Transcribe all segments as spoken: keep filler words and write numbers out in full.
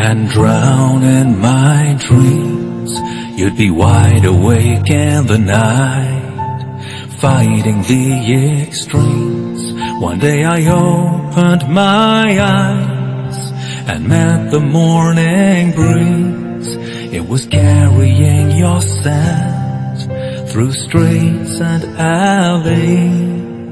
and drown in my dreams. You'd be wide awake in the night, fighting the extremes. One day I opened my eyes and met the morning breeze. It was carrying your scent through streets and alleys.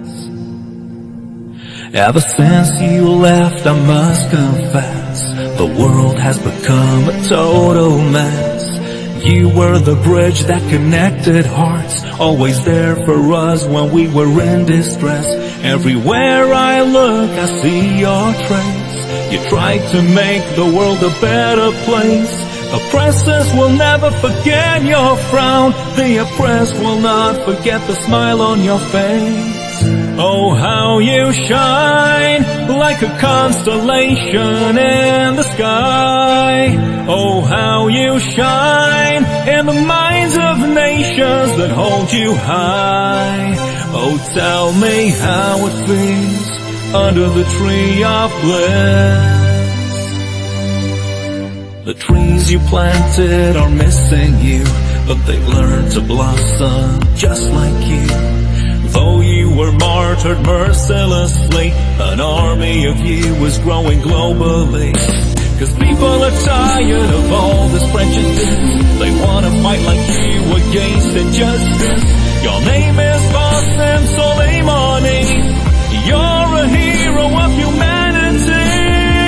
Ever since you left, I must confess, the world has become a total mess. You were the bridge that connected hearts, always there for us when we were in distress. Everywhere I look, I see your trace. You tried to make the world a better place. Oppressors will never forget your frown. The oppressed will not forget the smile on your face. Oh, how you shine like a constellation in the sky. Oh, how you shine in the minds of nations that hold you high. Oh, tell me how it feels under the tree of bliss. The trees you planted are missing you, but they learned to blossom just like you. Though you were martyred mercilessly, an army of you is growing globally. Cause people are tired of all this prejudice. They wanna fight like you against injustice. Your name is Qasem Soleimani. You're a hero of humanity.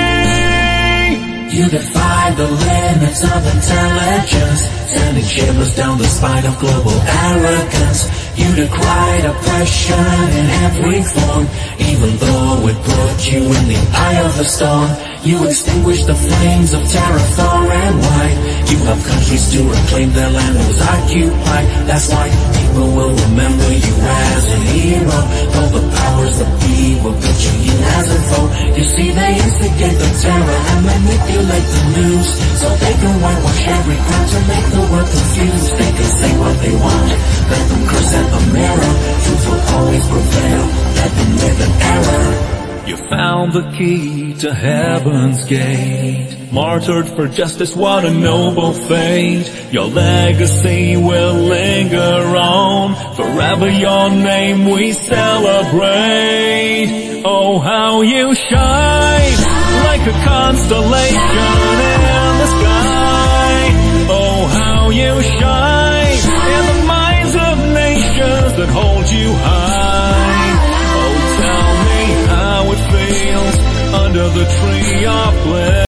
You defy the limits of intelligence, sending shivers down the spine of global arrogance. You decried oppression in every form, even though it put you in the eye of the storm. You extinguished the flames of terror far and wide. You helped countries to reclaim their land that was occupied. That's why people will remember you as a hero. Though the powers that be will picture you as a foe. You see, they instigate the terror and manipulate the news, so they can whitewash every crime to make the world confused. They can say what they want, let them curse at the mirror. Truth will always prevail, let them live in error. You found the key to heaven's gate, martyred for justice, what a noble fate. Your legacy will linger on, forever your name we celebrate. Oh, how you shine like a constellation in the sky. Oh, how you shine in the minds of nations that hold you high. Oh, tell me how it feels under the tree of bliss.